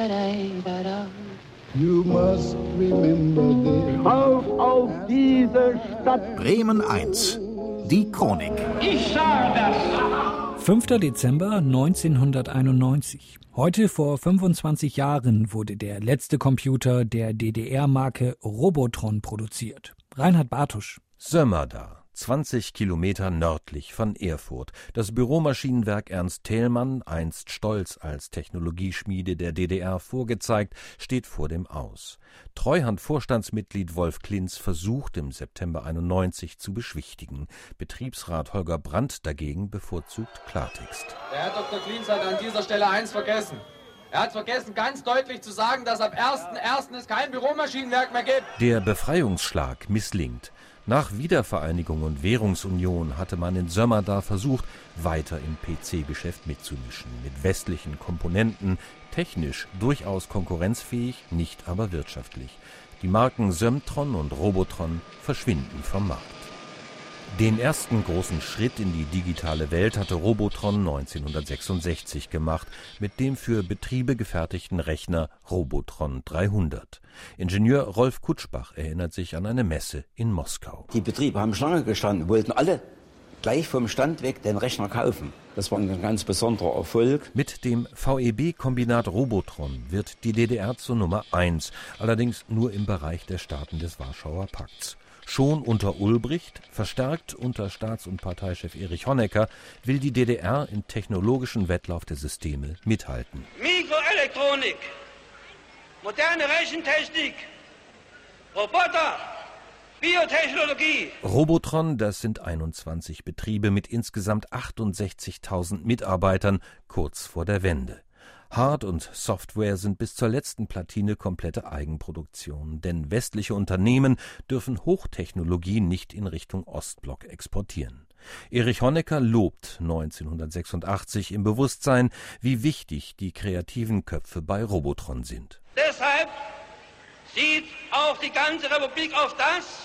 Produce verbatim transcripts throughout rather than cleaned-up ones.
You must remember this. Auf, auf diese Stadt! Bremen eins. Die Chronik. Ich sage das! fünfter Dezember neunzehnhunderteinundneunzig. Heute vor fünfundzwanzig Jahren wurde der letzte Computer der D D R-Marke Robotron produziert. Reinhard Bartusch. Sömmerda, zwanzig Kilometer nördlich von Erfurt. Das Büromaschinenwerk Ernst Thälmann, einst stolz als Technologieschmiede der D D R vorgezeigt, steht vor dem Aus. Treuhand-Vorstandsmitglied Wolf Klinz versucht im September einundneunzig zu beschwichtigen. Betriebsrat Holger Brandt dagegen bevorzugt Klartext. Der Herr Doktor Klinz hat an dieser Stelle eins vergessen. Er hat vergessen, ganz deutlich zu sagen, dass ab ersten ersten es kein Büromaschinenwerk mehr gibt. Der Befreiungsschlag misslingt. Nach Wiedervereinigung und Währungsunion hatte man in Sömmerda versucht, weiter im P C-Geschäft mitzumischen. Mit westlichen Komponenten, technisch durchaus konkurrenzfähig, nicht aber wirtschaftlich. Die Marken Sömtron und Robotron verschwinden vom Markt. Den ersten großen Schritt in die digitale Welt hatte Robotron neunzehnhundertsechsundsechzig gemacht, mit dem für Betriebe gefertigten Rechner Robotron dreihundert. Ingenieur Rolf Kutschbach erinnert sich an eine Messe in Moskau. Die Betriebe haben Schlange gestanden, wollten alle gleich vom Stand weg den Rechner kaufen. Das war ein ganz besonderer Erfolg. Mit dem V E B-Kombinat Robotron wird die D D R zur Nummer eins, allerdings nur im Bereich der Staaten des Warschauer Pakts. Schon unter Ulbricht, verstärkt unter Staats- und Parteichef Erich Honecker, will die D D R im technologischen Wettlauf der Systeme mithalten. Mikroelektronik, moderne Rechentechnik, Roboter, Biotechnologie. Robotron, das sind einundzwanzig Betriebe mit insgesamt achtundsechzigtausend Mitarbeitern kurz vor der Wende. Hard- und Software sind bis zur letzten Platine komplette Eigenproduktion, denn westliche Unternehmen dürfen Hochtechnologie nicht in Richtung Ostblock exportieren. Erich Honecker lobt neunzehnhundertsechsundachtzig im Bewusstsein, wie wichtig die kreativen Köpfe bei Robotron sind. Deshalb sieht auch die ganze Republik auf das,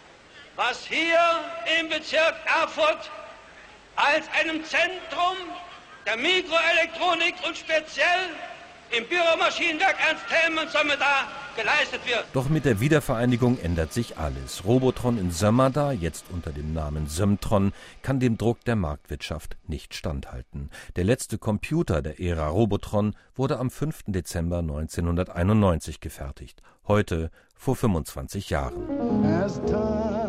was hier im Bezirk Erfurt als einem Zentrum der Mikroelektronik und speziell im Büromaschinenwerk Ernst Thälmann Sömmerda geleistet wird. Doch mit der Wiedervereinigung ändert sich alles. Robotron in Sömmerda, jetzt unter dem Namen Sömtron, kann dem Druck der Marktwirtschaft nicht standhalten. Der letzte Computer der Ära Robotron wurde am fünften Dezember neunzehnhunderteinundneunzig gefertigt. Heute vor fünfundzwanzig Jahren.